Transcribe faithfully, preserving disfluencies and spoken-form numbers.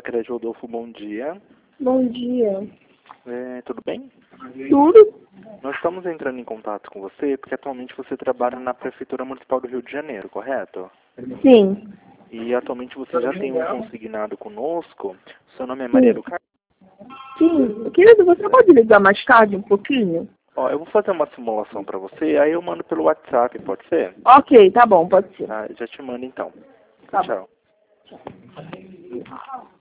Crédito Rodolfo, bom dia. Bom dia. É, tudo bem? Tudo? Nós estamos entrando em contato com você porque atualmente você trabalha na Prefeitura Municipal do Rio de Janeiro, correto? Sim. E atualmente você já tem um consignado conosco. Seu nome é Sim. Maria do Carmo? Sim. Querido, você pode ligar mais tarde um pouquinho? Ó, eu vou fazer uma simulação para você, aí eu mando pelo WhatsApp, pode ser? Ok, tá bom, pode ser. Tá, já te mando então. Tá Tchau. bom.